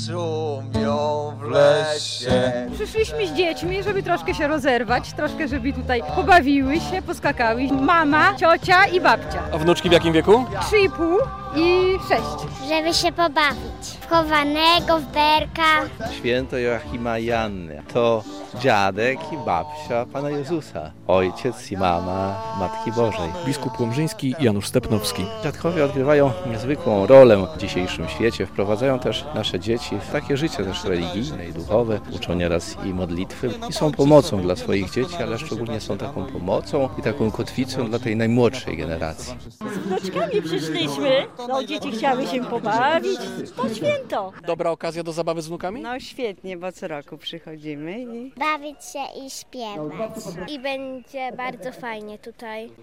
szumią w lesie. Przyszliśmy z dziećmi, żeby troszkę się rozerwać, troszkę żeby tutaj pobawiły się, poskakały. Mama, ciocia i babcia. A wnuczki w jakim wieku? 3,5 i 6. Żeby się pobawić. W chowanego, w berka. Święto Joachima i Anny to dziadek i babcia Pana Jezusa, ojciec i mama Matki Bożej. Biskup Łomżyński Janusz Stepnowski. Dziadkowie odgrywają niezwykłą rolę w dzisiejszym świecie, wprowadzają też nasze dzieci w takie życie też religijne i duchowe, uczą nieraz i modlitwy i są pomocą dla swoich dzieci, ale szczególnie są taką pomocą i taką kotwicą dla tej najmłodszej generacji. Z wnuczkami przyszliśmy, no dzieci chciały się pobawić, to święto. Dobra okazja do zabawy z wnukami? No świetnie, bo co roku przychodzimy i Bawić się i śpiewać. I będzie bardzo fajnie tutaj.